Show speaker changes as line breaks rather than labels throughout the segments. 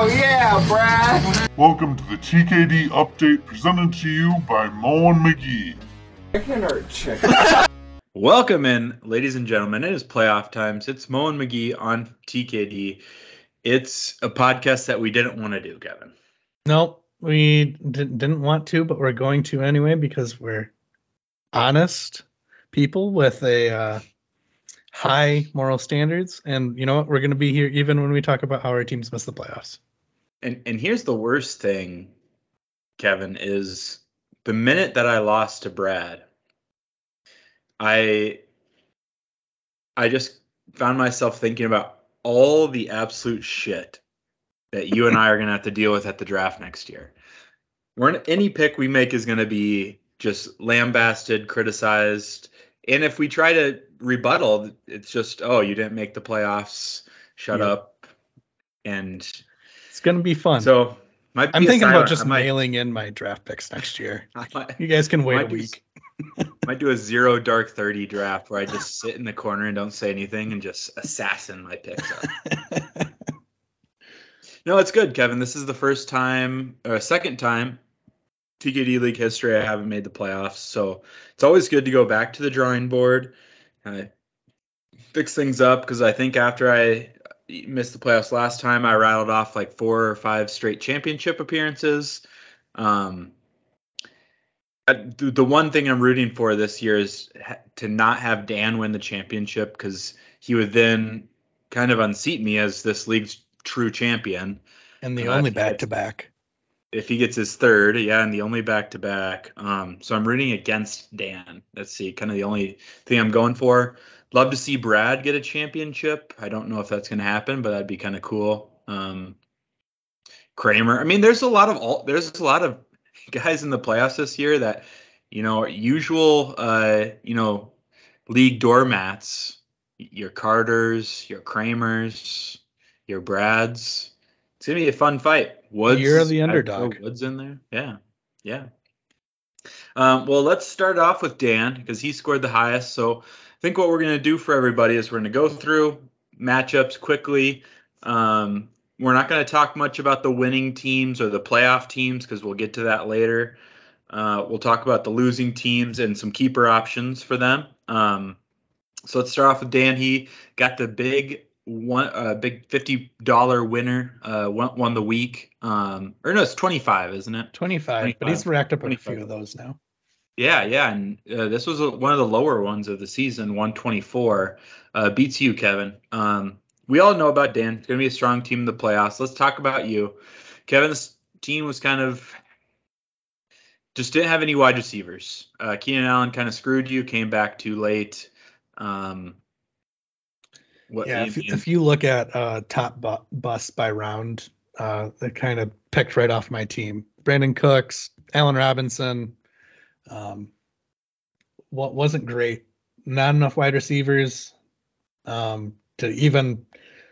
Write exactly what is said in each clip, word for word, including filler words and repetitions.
Hell yeah, Brad!
Welcome to the T K D update presented to you by Moen McGee.
Chicken or chicken?
Welcome in, ladies and gentlemen. It is playoff times. It's Moen McGee on T K D. It's a podcast that we didn't want to do, Kevin.
Nope, we d- didn't want to, but we're going to anyway because we're honest people with a uh, high moral standards. And you know what? We're going to be here even when we talk about how our teams miss the playoffs.
And and here's the worst thing, Kevin, is the minute that I lost to Brad, I I just found myself thinking about all the absolute shit that you and I are going to have to deal with at the draft next year. We're, any pick we make is going to be just lambasted, criticized. And if we try to rebuttal, it's just, oh, you didn't make the playoffs. Shut
Yeah.
up. And
It's going to be fun.
so might be
I'm
a
thinking
silent-
about just
I might,
mailing in my draft picks next year.
I might,
You guys can wait
Might
a
do
week.
might do a zero dark thirty draft where I just sit in the corner and don't say anything and just assassin my picks up. No, it's good, Kevin. This is the first time, or second time, T K D League history I haven't made the playoffs. So it's always good to go back to the drawing board, uh, fix things up, because I think after I missed the playoffs last time, I rattled off like four or five straight championship appearances. Um, I- the the one thing I'm rooting for this year is ha- to not have Dan win the championship, because he would then kind of unseat me as this league's true champion.
And the
Uh,
only
if he
back
gets-
to back.
If he gets his third, yeah, and the only back-to-back. Um, so I'm rooting against Dan. Let's see, kind of the only thing I'm going for. Love to see Brad get a championship. I don't know if that's going to happen, but that'd be kind of cool. Um, Kramer. I mean, there's a lot of all, there's a lot of guys in the playoffs this year that, you know, are usual, uh, you know, league doormats. Your Carters, your Kramers, your Brads. It's gonna be a fun fight. Woods,
You're the
I'd
underdog.
throw Woods in there. Yeah, yeah. Um, well, let's start off with Dan because he scored the highest. So I think what we're gonna do for everybody is we're gonna go through matchups quickly. Um, we're not gonna talk much about the winning teams or the playoff teams because we'll get to that later. Uh, we'll talk about the losing teams and some keeper options for them. Um, so let's start off with Dan. He got the big one, uh, big fifty dollar winner. Uh, won, won the week. Um, or no, it's twenty-five, isn't it?
twenty-five, but he's
twenty-five.
racked up a
twenty-five.
few of those now.
Yeah, yeah, and uh, this was a, one of the lower ones of the season, one twenty-four. Uh, beats you, Kevin. Um, we all know about Dan. It's going to be a strong team in the playoffs. Let's talk about you. Kevin's team was kind of just didn't have any wide receivers. Uh, Keenan Allen kind of screwed you, came back too late. Um, what,
Yeah, if,
you-
if you look at uh, top bu- bus by round, uh, that kind of picked right off my team. Brandon Cooks, Allen Robinson, um, what wasn't great. Not enough wide receivers um, to even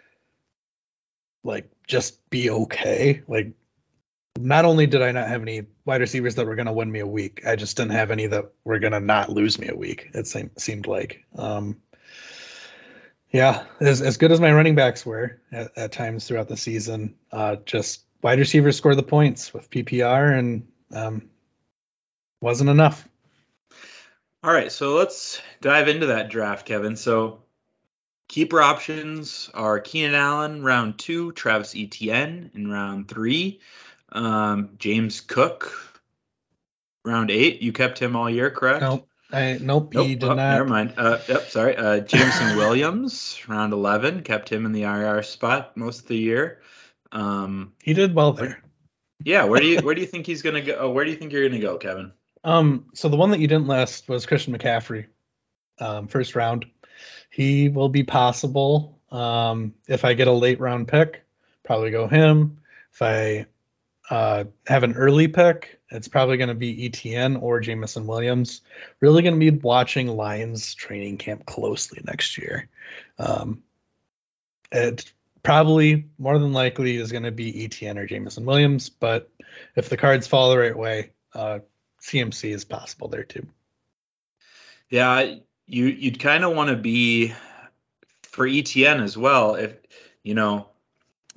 like just be okay. Like, not only did I not have any wide receivers that were going to win me a week, I just didn't have any that were going to not lose me a week. It seemed seemed like. Um, Yeah, as as good as my running backs were at, at times throughout the season, uh, just wide receivers scored the points with P P R and um, wasn't enough.
All right, so let's dive into that draft, Kevin. So keeper options are Keenan Allen, round two, Travis Etienne in round three, um, James Cook, round eight. You kept him all year, correct?
Nope, I nope,
Nope.
he did
oh,
not.
Never mind. Uh, yep, sorry. Uh, Jameson Williams, round eleven, kept him in the I R spot most of the year. Um,
He did well there.
yeah, where do you where do you think he's gonna go? Oh, where do you think you're gonna go, Kevin?
Um, so the one that you didn't list was Christian McCaffrey, um, first round. He will be possible. Um, if I get a late round pick, probably go him. If I uh, have an early pick, it's probably going to be E T N or Jameson Williams. Really going to be watching Lions training camp closely next year. Um, it probably more than likely is going to be E T N or Jameson Williams, but if the cards fall the right way, uh, C M C is possible there too.
Yeah, you you'd kind of want to be for E T N as well. If you know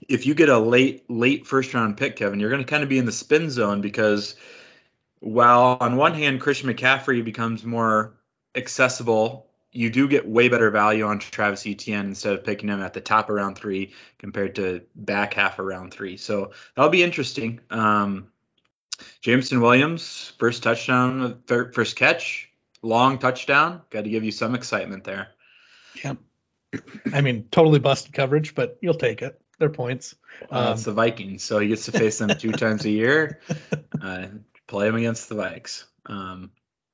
if you get a late late first round pick, Kevin, you're going to kind of be in the spin zone because while on one hand Christian McCaffrey becomes more accessible, you do get way better value on Travis Etienne instead of picking him at the top of round three compared to back half of round three. So that'll be interesting. Um, Jameson Williams, first touchdown, first catch, long touchdown. Got to give you some excitement there.
Yeah. I mean, totally busted coverage, but you'll take it. They're points.
Well,
Um,
it's the Vikings, so he gets to face them two times a year. Uh, play them against the Vikes. Um,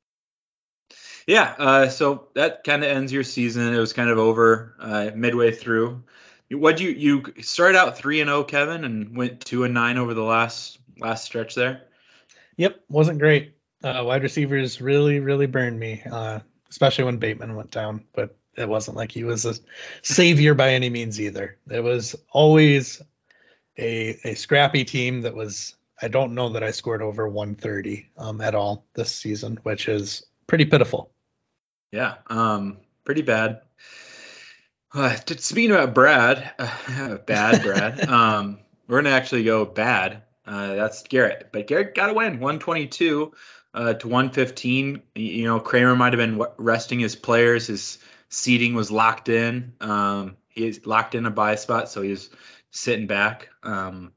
yeah, uh, so that kind of ends your season. It was kind of over uh, midway through. What you you started out three and zero, Kevin, and went two and nine over the last last stretch there.
Yep, wasn't great. Uh, wide receivers really, really burned me, uh, especially when Bateman went down. But it wasn't like he was a savior by any means either. It was always a a scrappy team that was. I don't know that I scored over one thirty um, at all this season, which is pretty pitiful.
Yeah, um, pretty bad. Uh, speaking about Brad, uh, bad Brad, um, we're gonna actually go bad. Uh, that's Garrett, but Garrett got a win, one twenty-two uh, to one fifteen. You know, Kramer might have been resting his players. His seating was locked in. Um, he's locked in a buy spot, so he's sitting back. Um,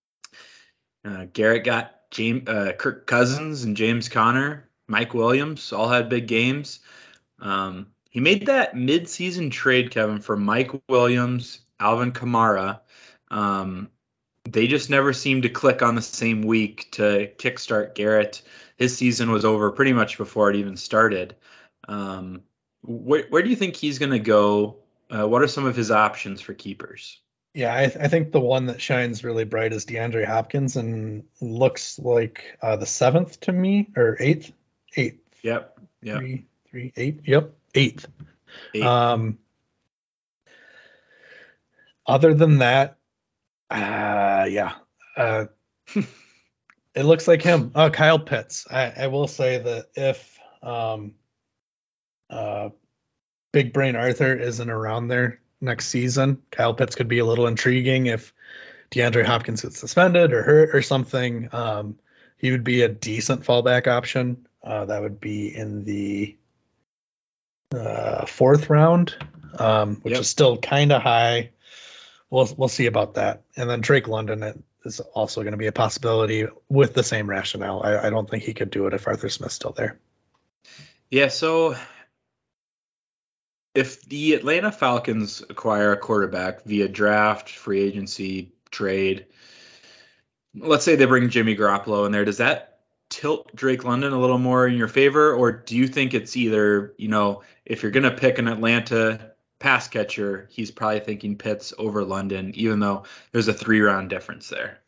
uh, Garrett got James, uh, Kirk Cousins and James Conner, Mike Williams, all had big games. Um, he made that mid-season trade, Kevin, for Mike Williams, Alvin Kamara. Um, they just never seemed to click on the same week to kickstart Garrett. His season was over pretty much before it even started. Um, where, where do you think he's going to go? Uh, what are some of his options for keepers?
Yeah, I, th- I think the one that shines really bright is DeAndre Hopkins and looks like uh, the seventh to me, or eighth, eighth.
Yep. Yep.
Three, three, eight. Yep, eighth.
Eight.
Um. Other than that, uh, yeah, uh, it looks like him. Uh, Kyle Pitts. I, I will say that if um, uh, Big Brain Arthur isn't around there next season, Kyle Pitts could be a little intriguing if DeAndre Hopkins gets suspended or hurt or something. Um, he would be a decent fallback option. Uh, that would be in the uh, fourth round, um, which
Yep.
is still kind of high. We'll we'll see about that. And then Drake London is also going to be a possibility with the same rationale. I, I don't think he could do it if Arthur Smith's still there.
Yeah, so if the Atlanta Falcons acquire a quarterback via draft, free agency, trade, let's say they bring Jimmy Garoppolo in there, does that tilt Drake London a little more in your favor? Or do you think it's either, you know, if you're going to pick an Atlanta pass catcher, he's probably thinking Pitts over London, even though there's a three round difference there?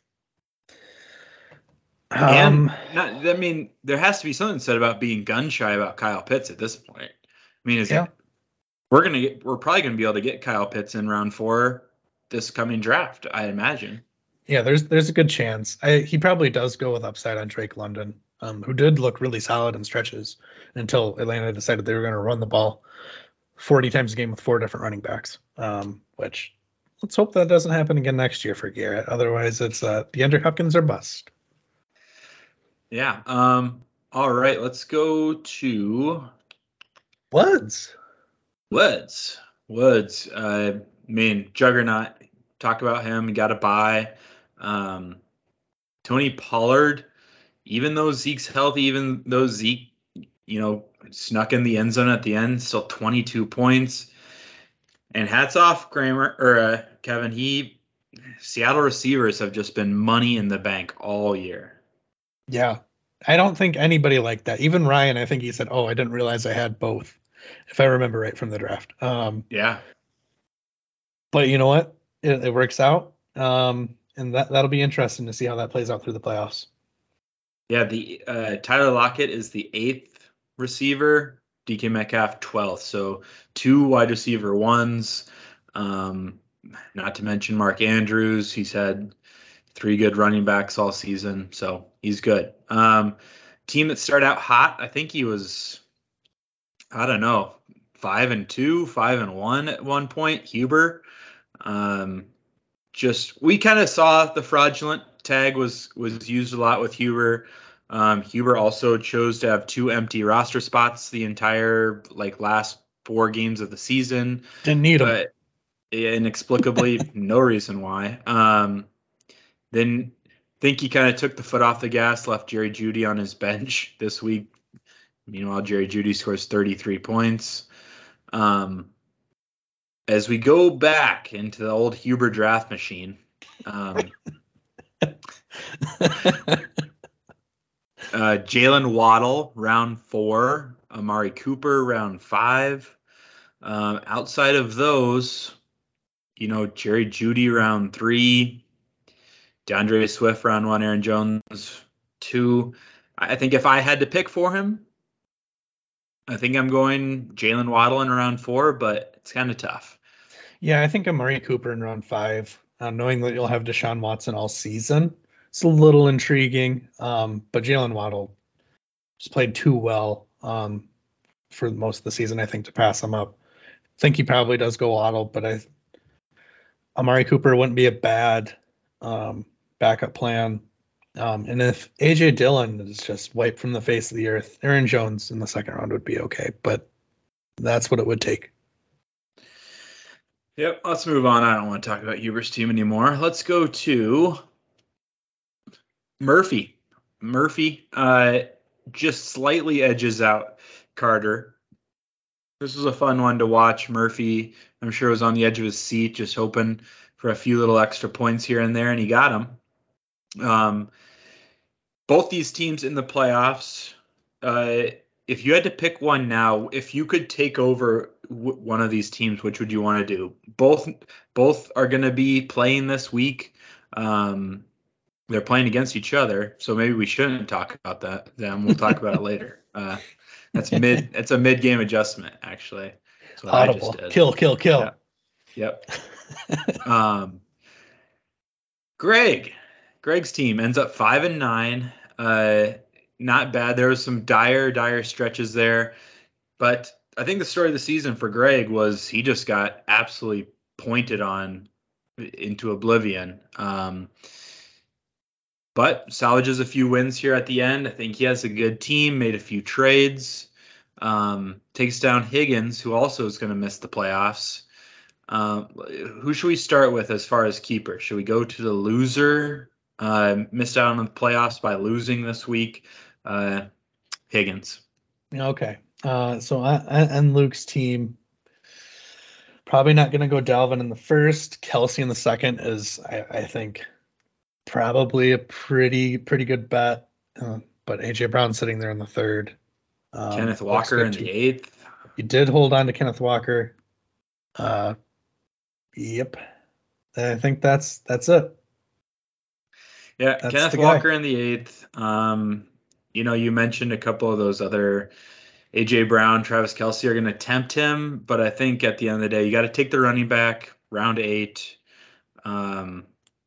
Um,
and not, I mean, there has to be something said about being gun shy about Kyle Pitts at this point. I mean, is
yeah.
it, we're gonna get, we're probably gonna be able to get Kyle Pitts in round four this coming draft, I imagine.
Yeah, there's there's a good chance. I, he probably does go with upside on Drake London, um, who did look really solid in stretches until Atlanta decided they were going to run the ball forty times a game with four different running backs. Um, which let's hope that doesn't happen again next year for Garrett. Otherwise, it's uh, DeAndre Hopkins or bust.
Yeah. Um. All right. Let's go to
Woods.
Woods. Woods. Uh, I mean, Juggernaut. Talk about him. He got a bye. Um, Tony Pollard. Even though Zeke's healthy, even though Zeke, you know, snuck in the end zone at the end, still twenty-two points. And hats off, Kramer or uh, Kevin. He Seattle receivers have just been money in the bank all year.
Yeah, I don't think anybody liked that. Even Ryan, I think he said, "Oh, I didn't realize I had both," if I remember right from the draft. Um,
Yeah.
But you know what? It, it works out, um, and that that'll be interesting to see how that plays out through the playoffs.
Yeah. The uh, Tyler Lockett is the eighth receiver. D K Metcalf twelfth. So two wide receiver ones. Um, not to mention Mark Andrews. He's had three good running backs all season, so he's good. Um, team that started out hot, I think he was, I don't know, five and two, five and one at one point. Huber, um, just we kind of saw the fraudulent tag was was used a lot with Huber. Um, Huber also chose to have two empty roster spots the entire like last four games of the season.
Didn't need them.
But inexplicably, no reason why. Um, then think he kind of took the foot off the gas, left Jerry Jeudy on his bench this week. Meanwhile, Jerry Jeudy scores thirty-three points. Um, as we go back into the old Huber draft machine, um, uh, Jalen Waddle, round four. Amari Cooper, round five. Um, outside of those, you know, Jerry Jeudy, round three. DeAndre Swift, round one. Aaron Jones, two. I think if I had to pick for him, I think I'm going Jalen Waddle in round four, but it's kind of tough.
Yeah, I think Amari Cooper in round five, uh, knowing that you'll have Deshaun Watson all season. It's a little intriguing, um, but Jalen Waddle just played too well um, for most of the season, I think, to pass him up. I think he probably does go Waddle, but I Amari Cooper wouldn't be a bad um, backup plan. Um, and if A J Dillon is just wiped from the face of the earth, Aaron Jones in the second round would be okay, but that's what it would take.
Yep, let's move on. I don't want to talk about Huber's team anymore. Let's go to Murphy. Murphy uh, just slightly edges out Carter. This was a fun one to watch. Murphy, I'm sure, was on the edge of his seat, just hoping for a few little extra points here and there, and he got them. Um, both these teams in the playoffs, uh, if you had to pick one now, if you could take over w- one of these teams, which would you want to do? Both both are going to be playing this week. Um, they're playing against each other, so maybe we shouldn't talk about that. Them, we'll talk about it later. Uh, that's mid. It's a mid-game adjustment, actually. That's what
Audible.
I just did.
Kill, kill, kill.
Yeah. Yep. um, Greg, Greg's team ends up five and nine. Uh, not bad. There was some dire, dire stretches there, but I think the story of the season for Greg was he just got absolutely pointed on into oblivion. Um, but salvages a few wins here at the end. I think he has a good team, made a few trades, um, takes down Higgins, who also is going to miss the playoffs. Um, who should we start with as far as keeper? Should we go to the loser? Uh, missed out on the playoffs by losing this week. Uh, Higgins.
Okay. Uh, so I, I, and Luke's team, probably not going to go Dalvin in the first. Kelsey in the second is, I, I think, probably a pretty pretty good bet. Uh, but A J Brown sitting there in the third. Um,
Kenneth Walker in the eighth.
You did hold on to Kenneth Walker. Uh, yep. I think that's that's it.
Yeah,
That's
Kenneth
the guy.
Walker in the eighth. Um, you know, you mentioned a couple of those other A J Brown, Travis Kelce are going to tempt him, but I think at the end of the day, you got to take the running back round eight. Um,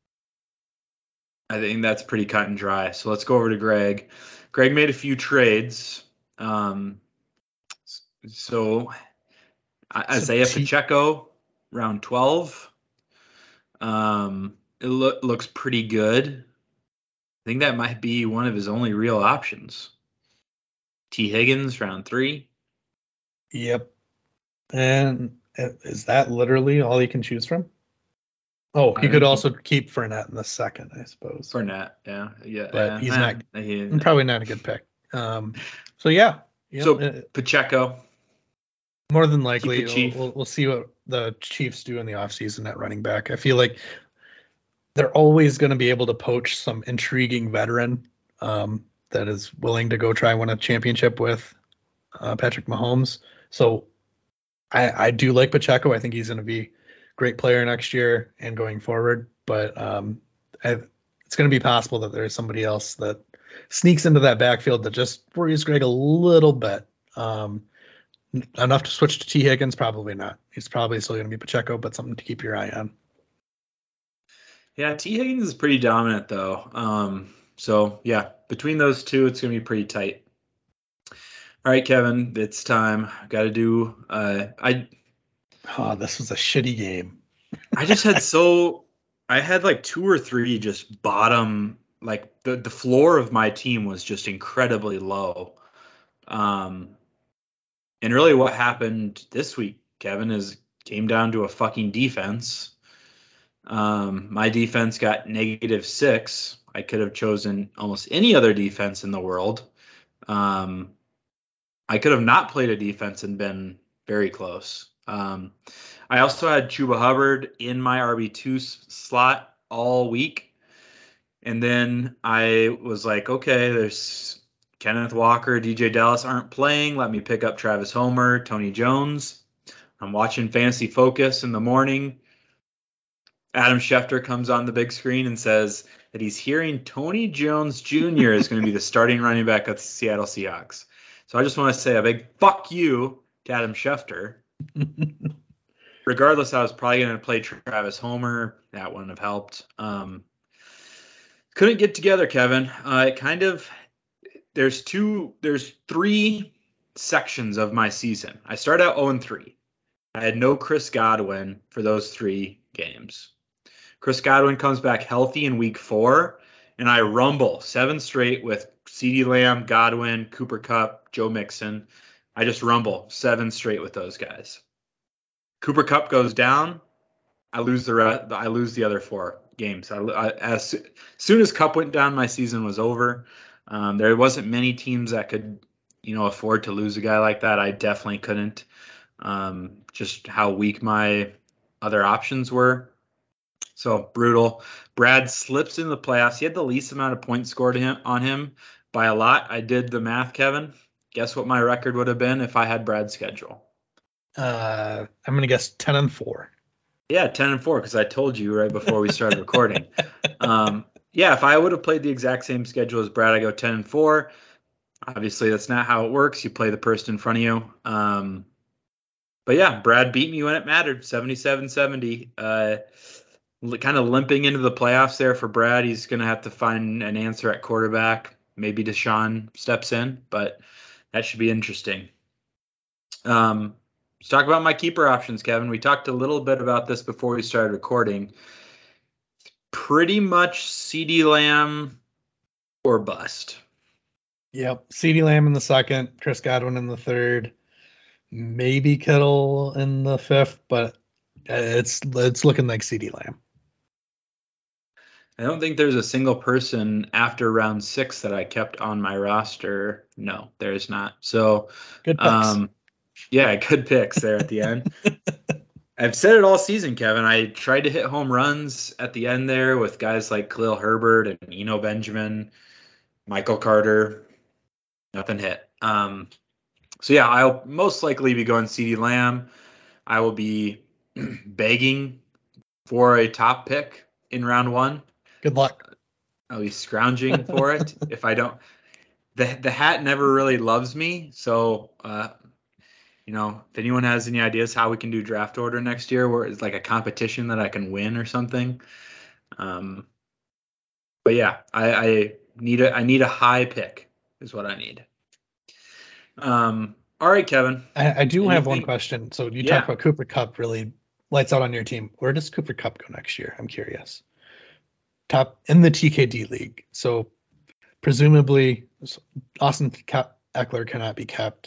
I think that's pretty cut and dry. So let's go over to Greg. Greg made a few trades. Um, so Isaiah
T-
Pacheco, round twelve. Um, it lo- looks pretty good. I think that might be one of his only real options. T. Higgins, round three.
Yep. And is that literally all he can choose from? Oh, he
I
could
think-
also keep Fournette in the second, I suppose.
Fournette, yeah, yeah,
But
yeah,
he's
eh,
not-
he-
Probably not a good pick. Um, so yeah, yep,
So-
uh,
Pacheco.
more than likely
Keep the Chief.
we'll, we'll see what the Chiefs do in the offseason at running back. I feel like they're always going to be able to poach some intriguing veteran um, that is willing to go try win a championship with uh, Patrick Mahomes. So I, I do like Pacheco. I think he's going to be a great player next year and going forward. But um, I, it's going to be possible that there's somebody else that sneaks into that backfield that just worries Greg a little bit. Um, enough to switch to T. Higgins? Probably not. He's probably still going to be Pacheco, but something to keep your eye on.
Yeah, T. Higgins is pretty dominant, though. Um, so, yeah, between those two, it's going to be pretty tight. All right, Kevin, it's time. Got to do uh, – I
Oh, this was a shitty game.
I just had so I had like two or three just bottom, like the, the floor of my team was just incredibly low. Um, and really what happened this week, Kevin, is came down to a fucking defense. Um, my defense got negative six. I could have chosen almost any other defense in the world. Um, I could have not played a defense and been very close. Um, I also had Chuba Hubbard in my R B two s- slot all week. And then I was like, okay, there's Kenneth Walker, D J Dallas aren't playing. Let me pick up Travis Homer, Tony Jones. I'm watching Fantasy Focus in the morning. Adam Schefter comes on the big screen and says that he's hearing Tony Jones Junior is going to be the starting running back of the Seattle Seahawks. So I just want to say a big fuck you to Adam Schefter. Regardless, I was probably going to play Travis Homer. That wouldn't have helped. Um, couldn't get together, Kevin. Uh, it kind of there's two, there's three sections of my season. I started out oh and three. I had no Chris Godwin for those three games. Chris Godwin comes back healthy in week four, and I rumble seven straight with CeeDee Lamb, Godwin, Cooper Kupp, Joe Mixon. I just rumble seven straight with those guys. Cooper Kupp goes down. I lose the re- I lose the other four games. I, I, as soon as Kupp went down, my season was over. Um, there wasn't many teams that could, you know, afford to lose a guy like that. I definitely couldn't. Um, just how weak my other options were. So brutal. Brad slips in the playoffs. He had the least amount of points scored him, on him by a lot. I did the math, Kevin. Guess what my record would have been if I had Brad's schedule?
Uh, I'm gonna guess ten and four.
Yeah, ten and four, because I told you right before we started recording. Um, yeah, if I would have played the exact same schedule as Brad, I go ten and four. Obviously, that's not how it works. You play the person in front of you. Um, but yeah, Brad beat me when it mattered, seventy-seven seventy. Uh, kind of limping into the playoffs there for Brad. He's going to have to find an answer at quarterback. Maybe Deshaun steps in, but that should be interesting. Um, let's talk about my keeper options, Kevin. We talked a little bit about this before we started recording. Pretty much CeeDee Lamb or bust.
Yep. CeeDee Lamb in the second, Chris Godwin in the third, maybe Kittle in the fifth, but it's it's looking like CeeDee Lamb.
I don't think there's a single person after round six that I kept on my roster. No, there's not. So,
Good picks.
um, yeah, good picks there at the end. I've said it all season, Kevin. I tried to hit home runs at the end there with guys like Khalil Herbert and Eno Benjamin, Michael Carter. Nothing hit. Um, so, yeah, I'll most likely be going CeeDee Lamb. I will be begging for a top pick in round one.
Good luck.
I'll be scrounging for it if I don't. The the hat never really loves me, so uh, you know, if anyone has any ideas how we can do draft order next year, where it's like a competition that I can win or something. Um, but yeah, I, I need a I need a high pick is what I need. Um, all right, Kevin.
I, I do have one
Anything-
question. So you
Yeah.
talk about Cooper Kupp really lights out on your team. Where does Cooper Kupp go next year? I'm curious. Top in the T K D league. So presumably Austin Eckler cannot be kept.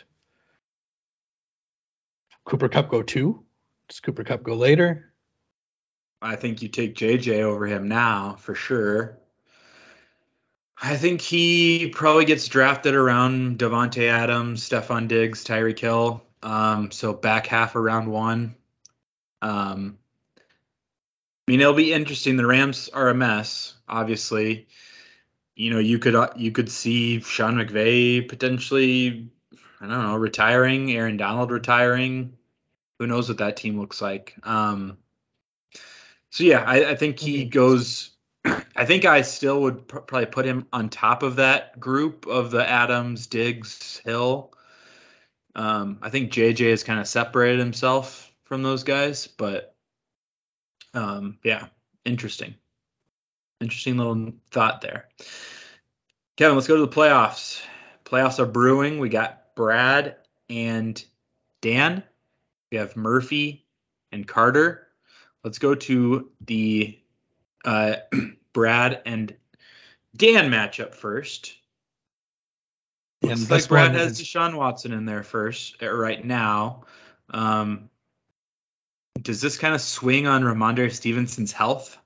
Cooper Kupp go two? Does Cooper Kupp go later?
I think you take J J over him now for sure. I think he probably gets drafted around Devontae Adams, Stephon Diggs, Tyreek Hill. Um, so back half of round one. Um, I mean, it'll be interesting. The Rams are a mess, obviously. You know, you could uh, you could see Sean McVay potentially, I don't know, retiring, Aaron Donald retiring. Who knows what that team looks like? Um, so yeah, I, I think he goes. I think I still would pr- probably put him on top of that group of the Adams, Diggs, Hill. Um, I think J J has kind of separated himself from those guys, but um, yeah, interesting. Interesting little thought there. Kevin, let's go to the playoffs. Playoffs are brewing. We got Brad and Dan. We have Murphy and Carter. Let's go to the uh, Brad and Dan matchup first.
And
Looks
this
like Brad
one
has
is-
Deshaun Watson in there first uh, right now. Um, does this kind of swing on Ramondre Stevenson's health?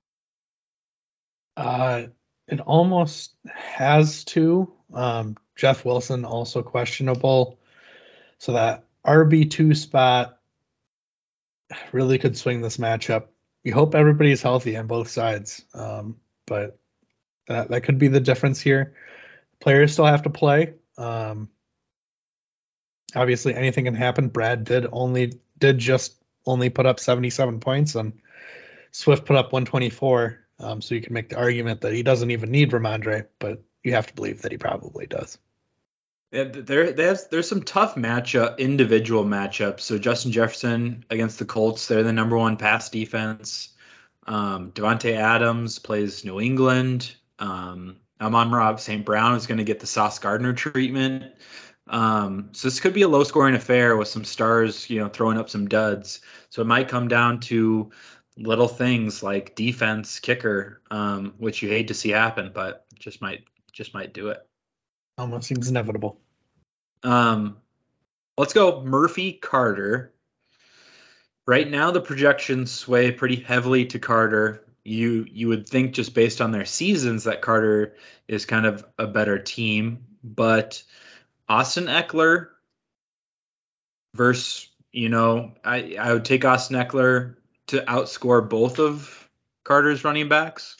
Uh, it almost has to. Um, Jeff Wilson also questionable. So that R B two spot really could swing this matchup. We hope everybody's healthy on both sides. Um, but that, that could be the difference here. Players still have to play. Um, obviously anything can happen. Brad did only did just only put up seventy-seven points, and Swift put up one twenty-four. Um, so you can make the argument that he doesn't even need Ramondre, but you have to believe that he probably does.
Yeah, there, there's there's some tough matchup, individual matchups. So Justin Jefferson against the Colts, they're the number one pass defense. Um, Devontae Adams plays New England. Um, Amon-Ra Saint Brown is going to get the Sauce Gardner treatment. Um, so this could be a low-scoring affair with some stars, you know, throwing up some duds. So it might come down to little things like defense, kicker, um, which you hate to see happen, but just might just might do it.
Almost seems inevitable.
Um, let's go Murphy Carter. Right now, the projections sway pretty heavily to Carter. You you would think just based on their seasons that Carter is kind of a better team, but Austin Eckler versus, you know, I, I would take Austin Eckler to outscore both of Carter's running backs.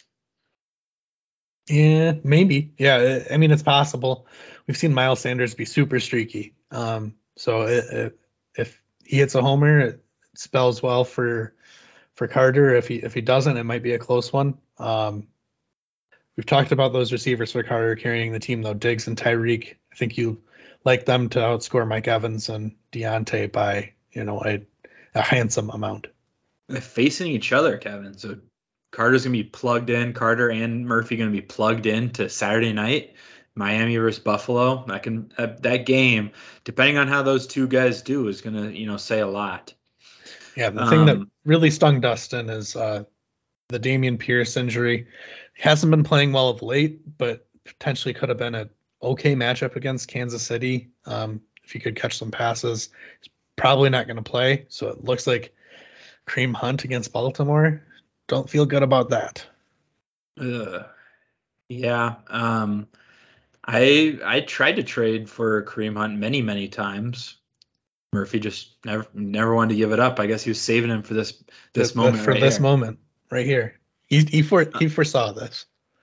Yeah, maybe. Yeah, I mean, it's possible. We've seen Miles Sanders be super streaky. Um, so it, it, if he hits a homer, it spells well for for Carter. If he if he doesn't, it might be a close one. Um, we've talked about those receivers for Carter carrying the team, though. Diggs and Tyreek. I think you like them to outscore Mike Evans and Deontay by, you know, a, a handsome amount.
They're facing each other, Kevin. So Carter's going to be plugged in. Carter and Murphy going to be plugged in to Saturday night, Miami versus Buffalo. That can uh, that game, depending on how those two guys do, is going to, you know, say a lot.
Yeah, the thing that
Um,
really stung Dustin is uh, the Damian Pierce injury. He hasn't been playing well of late, but potentially could have been an okay matchup against Kansas City. Um, if he could catch some passes, he's probably not going to play. So it looks like Kareem Hunt against Baltimore. Don't feel good about that.
Ugh. Yeah. Um, I I tried to trade for Kareem Hunt many, many times. Murphy just never never wanted to give it up. I guess he was saving him for this this
Th-
moment
for
right
this
here.
moment right here. He he, for, he foresaw this.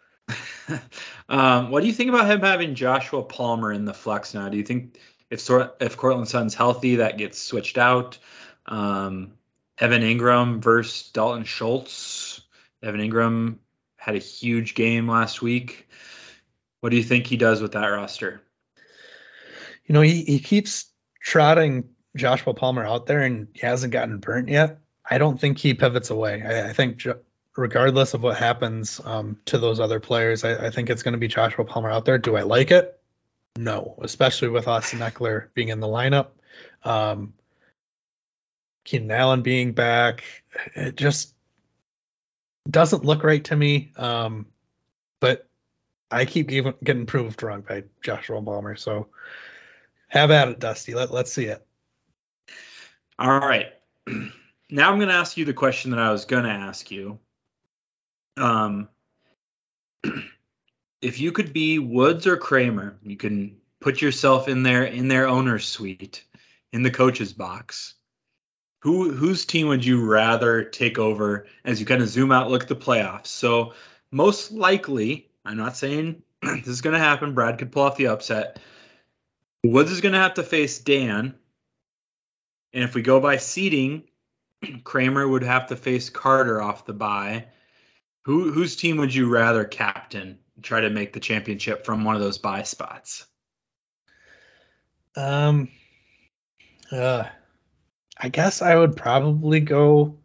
um, what do you think about him having Joshua Palmer in the flex now? Do you think if Sor- if Cortland Sutton's healthy, that gets switched out? Um, Evan Ingram versus Dalton Schultz. Evan Ingram had a huge game last week. What do you think he does with that roster?
You know, he, he keeps trotting Joshua Palmer out there and he hasn't gotten burnt yet. I don't think he pivots away. I, I think jo- regardless of what happens um, to those other players, I, I think it's going to be Joshua Palmer out there. Do I like it? No, especially with Austin Eckler being in the lineup. Um, Keenan Allen being back. It just doesn't look right to me. Um, but I keep getting, getting proved wrong by Joshua Palmer. So have at it, Dusty. Let, let's see it.
All right. Now I'm going to ask you the question that I was going to ask you. Um, if you could be Woods or Kramer, you can put yourself in their in their owner's suite, in the coach's box. Who whose team would you rather take over as you kind of zoom out, look at the playoffs? So most likely, I'm not saying this is going to happen. Brad could pull off the upset. Woods is going to have to face Dan. And if we go by seeding, Kramer would have to face Carter off the bye. Who whose team would you rather captain? Try to make the championship from one of those bye spots.
Um, uh, I guess I would probably go.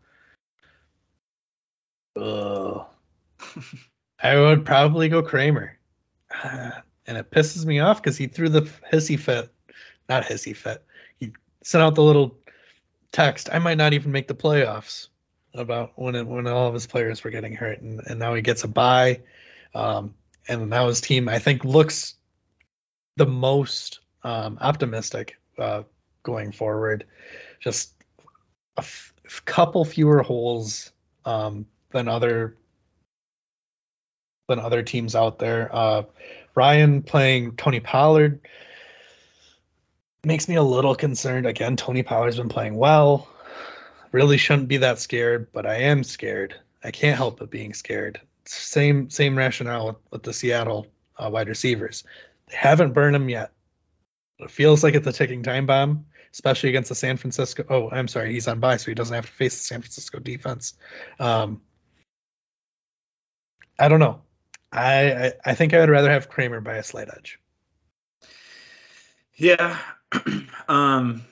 Uh, I would probably go Kramer, uh, and it pisses me off because he threw the hissy fit, not hissy fit. He sent out the little text. I might not even make the playoffs. about when it, when all of his players were getting hurt, and, and now he gets a bye. Um, and now his team, I think, looks the most um, optimistic uh, going forward. Just a f- couple fewer holes um, than other than other teams out there. Uh, Ryan playing Tony Pollard makes me a little concerned. Again, Tony Pollard's been playing well. Really shouldn't be that scared, but I am scared. I can't help but being scared. Same same rationale with, with the Seattle uh, wide receivers. They haven't burned them yet. It feels like it's a ticking time bomb, especially against the San Francisco. Oh, I'm sorry, he's on bye, so he doesn't have to face the San Francisco defense. Um, I don't know. I, I I think I would rather have Kramer by a slight edge.
Yeah. um,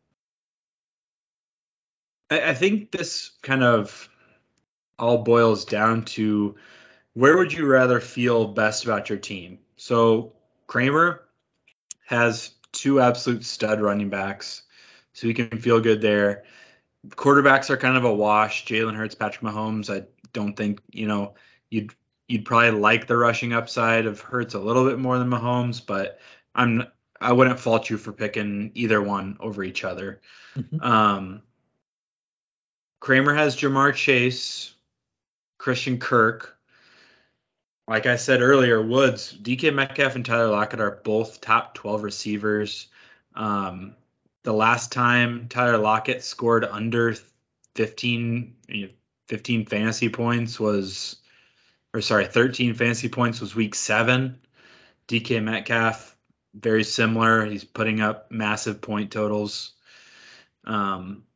I, I think this kind of all boils down to where would you rather feel best about your team? So Kramer has two absolute stud running backs, so you can feel good there. Quarterbacks are kind of a wash. Jalen Hurts, Patrick Mahomes. I don't think, you know, you'd you'd probably like the rushing upside of Hurts a little bit more than Mahomes, but I'm I wouldn't fault you for picking either one over each other.
Mm-hmm.
Um, Kramer has Jamar Chase, Christian Kirk. Like I said earlier, Woods, D K Metcalf, and Tyler Lockett are both top twelve receivers. Um, the last time Tyler Lockett scored under fifteen, you know, fifteen fantasy points was, or sorry, thirteen fantasy points was week seven. D K Metcalf, very similar. He's putting up massive point totals. Um,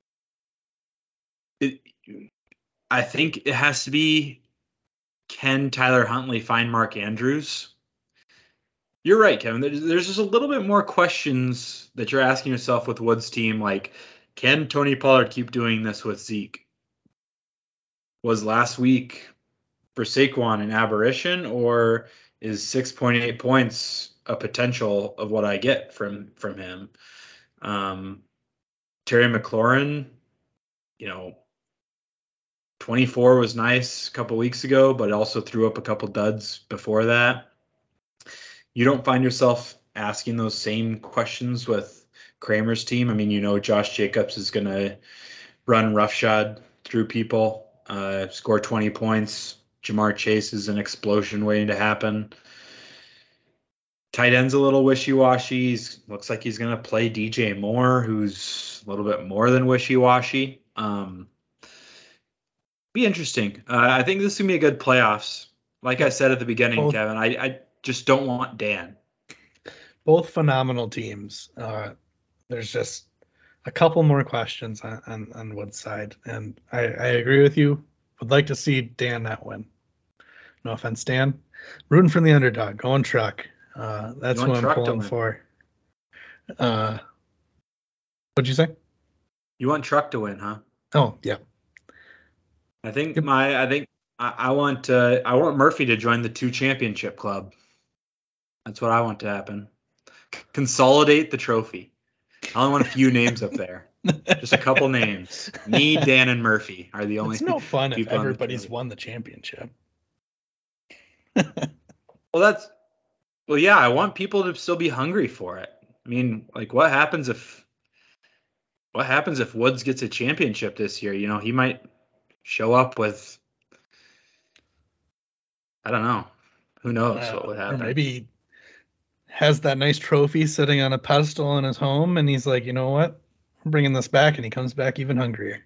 it, I think it has to be, can Tyler Huntley find Mark Andrews? You're right, Kevin. There's, there's just a little bit more questions that you're asking yourself with Woods' team. Like, can Tony Pollard keep doing this with Zeke? Was last week for Saquon an aberration, or is six point eight points a potential of what I get from from him? Um, Terry McLaurin, you know, twenty-four was nice a couple weeks ago, but also threw up a couple duds before that. You don't find yourself asking those same questions with Kramer's team. I mean, you know, Josh Jacobs is going to run roughshod through people, uh, score twenty points. Jamar Chase is an explosion waiting to happen. Tight end's a little wishy-washy. He's, looks like he's going to play D J Moore, who's a little bit more than wishy-washy. Um, be interesting. Uh, I think this is going to be a good playoffs. Like I said at the beginning,
Both,
Kevin, I, I just don't want Dan.
Both phenomenal teams. Uh, there's just a couple more questions on, on, on Wood's side, and I, I agree with you. Would like to see Dan not win. No offense, Dan. Rooting for the underdog, going truck. Uh, that's
You
what
want
I'm
Truck to
pulling
win.
for. Uh, what'd you say?
You want Truck to win, huh?
Oh, yeah.
I think
Yep.
my I think I, I want uh, I want Murphy to join the two championship club. That's what I want to happen. C- consolidate the trophy. I only want a few names up there. Just a couple names. Me, Dan, and Murphy are the only
It's no fun if
people on the
everybody's
trophy.
won the championship.
Well, that's well, yeah. I want people to still be hungry for it. I mean, like, what happens if what happens if Woods gets a championship this year? You know, he might show up with, I don't know, who knows
Uh,
what would
or
happen.
maybe he has that nice trophy sitting on a pedestal in his home, and he's like, you know what? I'm bringing this back, and he comes back even hungrier.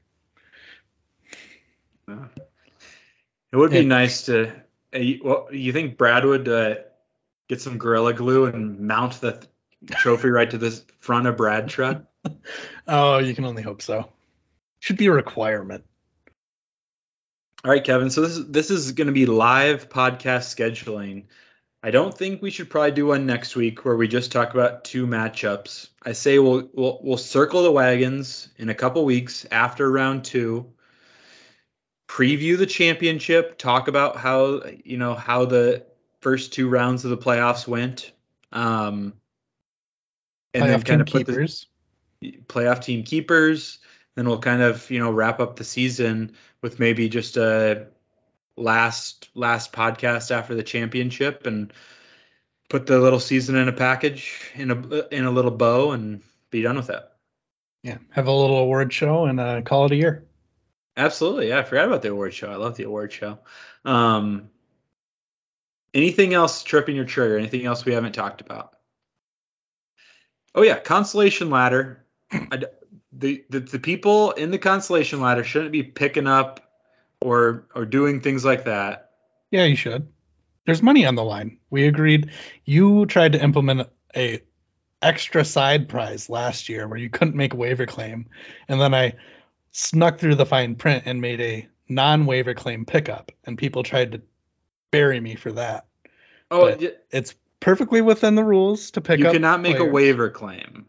Yeah. It would be
Yeah.
nice to. Uh, you, well, you think Brad would uh, get some Gorilla Glue and mount the th- trophy right to the front of Brad truck?
Oh, you can only hope so. Should be a requirement.
All right, Kevin. So this is this is going to be live podcast scheduling. I don't think we should probably do one next week where we just talk about two matchups. I say we'll we'll we'll circle the wagons in a couple weeks after round two. Preview the championship. Talk about how you know how the first two rounds of the playoffs went. Um, and then
Playoff
kind
team
of put
keepers.
the playoff team keepers. Then we'll kind of, you know, wrap up the season with maybe just a last last podcast after the championship and put the little season in a package in a in a little bow and be done with it.
Yeah, have a little award show and uh, call it a year.
Absolutely. Yeah, I forgot about the award show. I love the award show. Um, anything else tripping your trigger? Anything else we haven't talked about? Oh yeah, constellation ladder. I, the, the the people in the constellation ladder shouldn't be picking up or or doing things like that.
Yeah, you should. There's money on the line. We agreed. You tried to implement a extra side prize last year where you couldn't make a waiver claim, and then I snuck through the fine print and made a non-waiver claim pickup, and people tried to bury me for that.
Oh,
But
y-
it's perfectly within the rules to pick
you
up.
cannot make a
players.
waiver claim.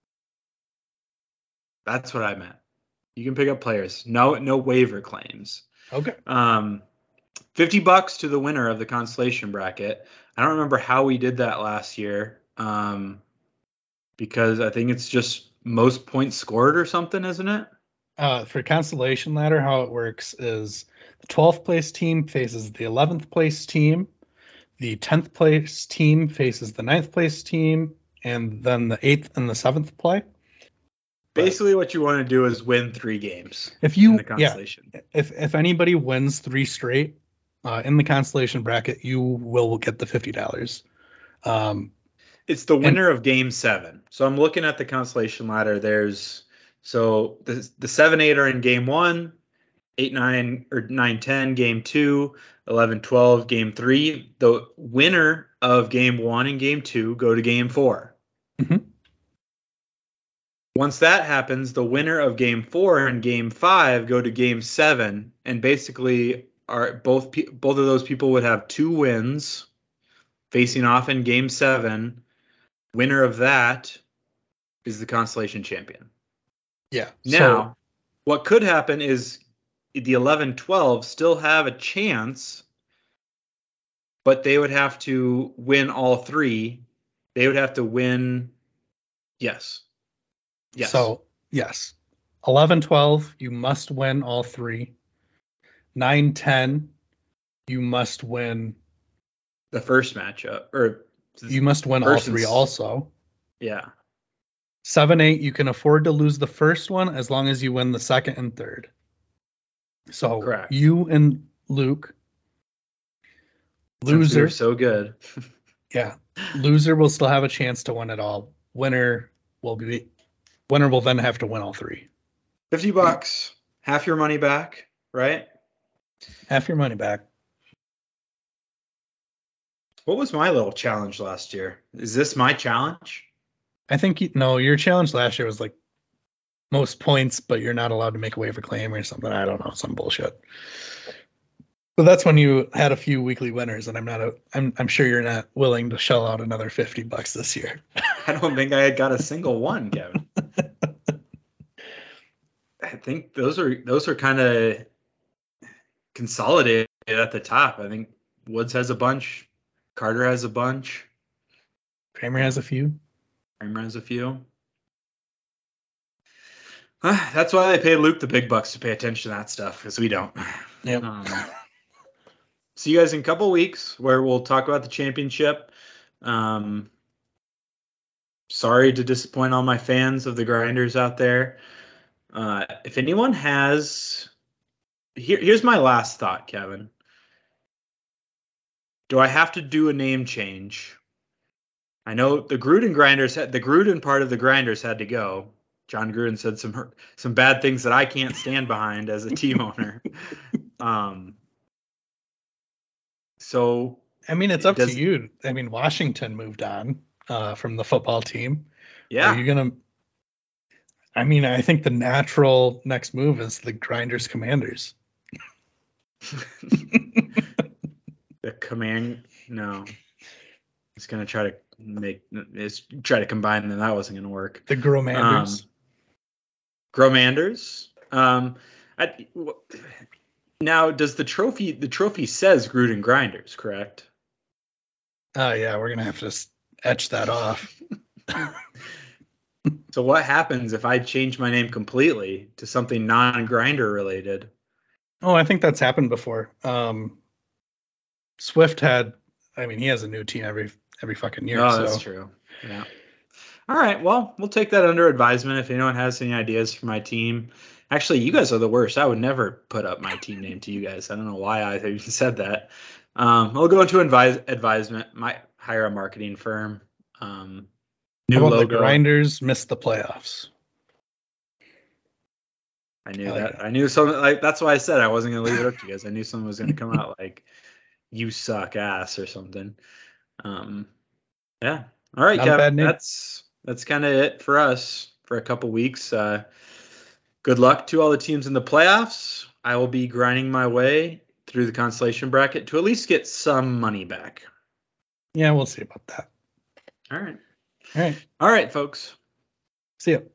That's what I meant. You can pick up players. No, no waiver claims.
Okay.
Um, fifty bucks to the winner of the constellation bracket. I don't remember how we did that last year. Um, because I think it's just most points scored or something, isn't it?
Uh, for constellation ladder, how it works is the twelfth place team faces the eleventh place team, the tenth place team faces the ninth place team, and then the eighth and the seventh play.
Basically, what you want to do is win three games
If
in
you,
the
yeah,
constellation.
if if anybody wins three straight uh, in the constellation bracket, you will get the fifty dollars. Um,
It's the winner of game seven. So I'm looking at the constellation ladder. There's so the the seven, eight are in game one, eight, nine or nine, ten, game two, eleven, twelve, game three. The winner of game one and game two go to game four.
Mhm.
Once that happens, the winner of game four and game five go to game seven, and basically are both pe- both of those people would have two wins facing off in game seven. Winner of that is the constellation champion.
yeah.
Now,
So,
what could happen is the eleven twelve still have a chance, but they would have to win all three. They would have to win. Yes. Yes.
so yes, eleven, twelve, you must win all three. nine, ten, you must win.
the first matchup, or
You must win all
First
three
and s-
also.
yeah.
Seven, eight, you can afford to lose the first one as long as you win the second and third. So
Correct.
you and Luke,
Since we
loser,
were so good.
yeah, loser will still have a chance to win it all. Winner will be, winner will then have to win all three.
fifty bucks, half your money back, right?
Half your money back.
What was my little challenge last year? Is this my challenge?
I think you, no, your challenge last year was like most points, but you're not allowed to make a waiver claim or something. I don't know, some bullshit. But that's when you had a few weekly winners, and I'm not a, I'm I'm sure you're not willing to shell out another fifty bucks this year.
I don't think I had got a single one, Kevin. I think those are those are kind of consolidated at the top. I think Woods has a bunch, Carter has a bunch,
Kramer has a few.
Kramer has a few. Uh, that's why they pay Luke the big bucks to pay attention to that stuff, because we don't.
Yep.
Um, see you guys in a couple weeks where we'll talk about the championship. Um, sorry to disappoint all my fans of the Grinders out there. Uh, if anyone has, here, here's my last thought, Kevin. Do I have to do a name change? I know the Gruden Grinders had the Gruden part of the Grinders had to go. John Gruden said some some bad things that I can't stand behind as a team owner. Um, so
I mean, it's up
Does-
to you. I mean, Washington moved on uh, from the football team.
yeah,
Are you gonna? I mean, I think the natural next move is the Grinders Commanders.
the command. No, it's gonna try to make it's try to combine, and that wasn't gonna work.
The Gromanders.
Um, Gromanders. Um, I, w- now, does the trophy? The trophy says Gruden Grinders, correct?
Oh yeah, we're gonna have to s- etch that off.
So what happens if I change my name completely to something non-grinder related?
Oh, I think that's happened before. Um, Swift had, I mean, he has a new team every every fucking year.
Oh,
so.
that's true. Yeah. All right. Well, we'll take that under advisement. If anyone has any ideas for my team, actually, you guys are the worst. I would never put up my team name to you guys. I don't know why I even said that. Um, I'll go into advise advisement. Might hire a marketing firm. Um, new
How about
logo.
the Grinders missed the playoffs?
I knew
I like
that.
that.
I knew something like that's why I said I wasn't gonna leave it up to you guys. I knew someone was gonna come out like you suck ass or something. Um, yeah. All right,
Not a
Kevin.
bad name.
That's that's kind of it for us for a couple weeks. Uh, good luck to all the teams in the playoffs. I will be grinding my way through the consolation bracket to at least get some money back.
Yeah, we'll see about that.
All right.
All right.
All right, folks.
See ya.